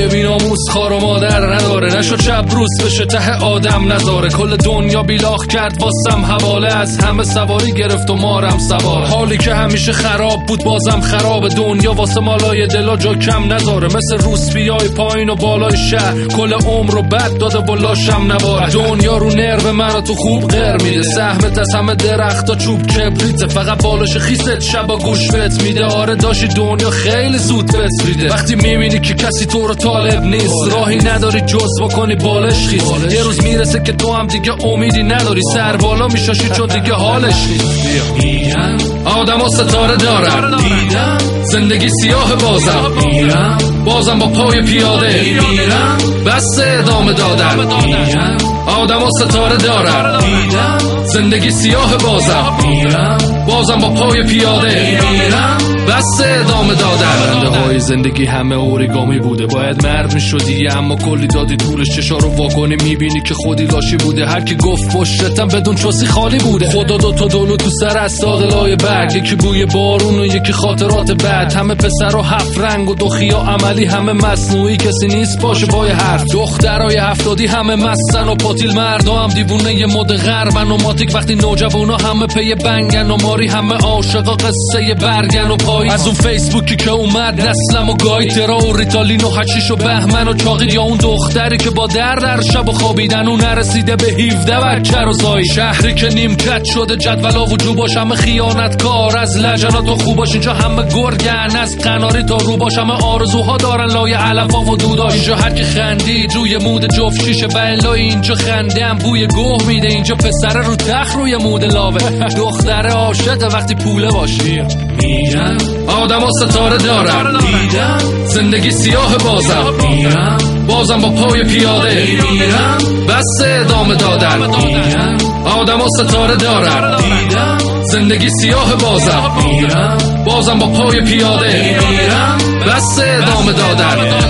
پدرای بی‌ناموس خار و مادر نداره، نشو چپ روز بشه ته آدم نذاره. کل دنیا بیلاخ کرد واسم حواله، از همه سواری گرفت و مارم سوار. حالی که همیشه خراب بود بازم خراب، دنیا واسه مالای دلا جا کم نداره. مثل روسپیای پایین و بالای شهر، کل عمر رو بد داده و لاشم نباره. دنیا رو نرو منو تو خوب غیر میده، سهمت از همه درختا چوب کبریته، فقط بالش خیست شبا گوش بهت میده. آره داشتی دنیا خیلی زود بسریده، وقتی میبینی که کسی تو رو طالب نیست، راهی نداری جز بکنی بالش خیست. یه روز میرسه که تو هم دیگه امیدی نداری، سر بالا میشاشی چون دیگه حالش نیست. میگم آدم ها ستاره دارم، دیدم زندگی سیاه بازم، میرم بازم با پای پیاده میرم، بس ادامه دادم. میگم آدم ها ستاره دارم، دیدم زندگی سیاه بازم، میرم بازم با پای پیاده میرم، بس ادامه دادم. رنده های زندگی همه اوریگامی بوده، باید مرد میشدی اما کلی دادی دورش. چشا رو واکنی میبینی که خودی لاشی بوده، هر کی گفت پشتم بدون چوسی خالی بوده. خدا دو تا دولو تو سر استاقلای برگ، یکی بوی بارون و یکی خاطرات بد. همه پسر و هفت رنگ و دوخیا عملی، همه مصنوعی کسی نیست باشه بای حرف. دخترای هفتادی همه مستن و پاتیل، مردا هم دیوونه ی مد غربن و ماتیک. وقتی نوجوانا همه پی بنگن و ماری، همه عاشقا قصه برگن و پای. از اون فیسبوکی که اومد نسلم و گایترا و ریتالین و حشیش و بهمن و چاقید، یا اون دختری که با در شب و خوابیدن و نرسیده به 17 بچه رو زایی. شهری که نیمکت شده جدولا و جوباش، همه خیانتکار از لجنات و خوباش. اینجا همه گرگن از قناری تا روباش، همه آرزوها دارن لای علفا و دوداش. اینجا هر کی خندید روی مود جفت شیشه بلای، اینجا خنده هم بوی گوه میده. اینجا پسر رو تخت روی مود لاوه، دختر عاشق وقتی پوله باشی. میگم آدم ها ستاره دارم، دیدم زندگی سیاه بازم، میرم بازم با پای پیاده میرم، بس ادامه دادم. میگم آدم ها ستاره دارم، دیدم زندگی سیاه بازم، میرم بازم با پای پیاده میرم، بس ادامه دادم.